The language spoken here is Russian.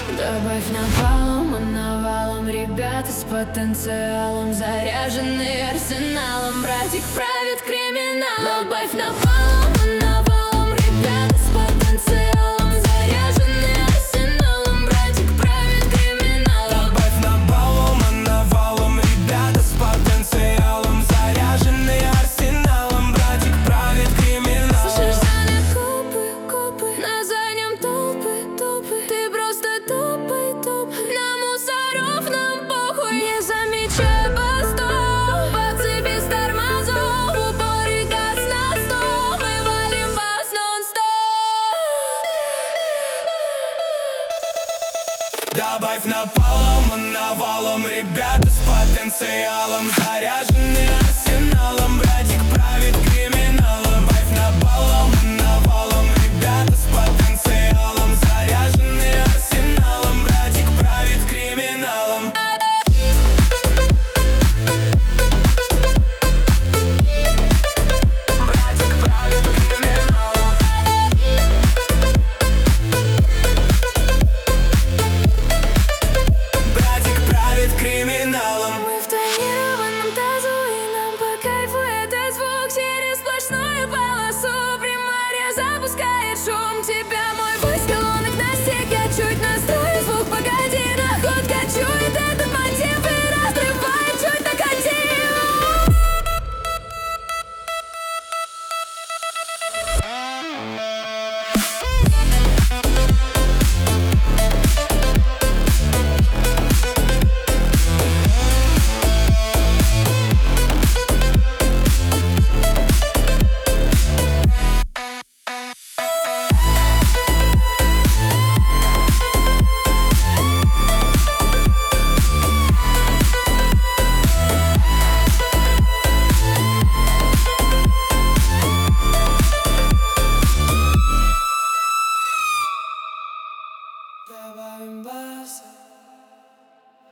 Добавь напалм, и навалом ребята с потенциалом, заряженные арсеналом. Братик правит криминал. Добавь напалм, и навалом ребята с потенциалом, заряженные арсеналом. Братик правит криминал. Добавь напалм, и навалом ребята с потенциалом, заряженные арсеналом. Братик правит криминал. Слышишь, Саня, копы, на заднем толпы. Ты просто топай. На мусоров нам похуй. Не замечай постов, пацы без тормозов. В упоре газ на 100, мы валим вас нон-стоп. Добавь напалм, и навалом ребята с потенциалом, заряженные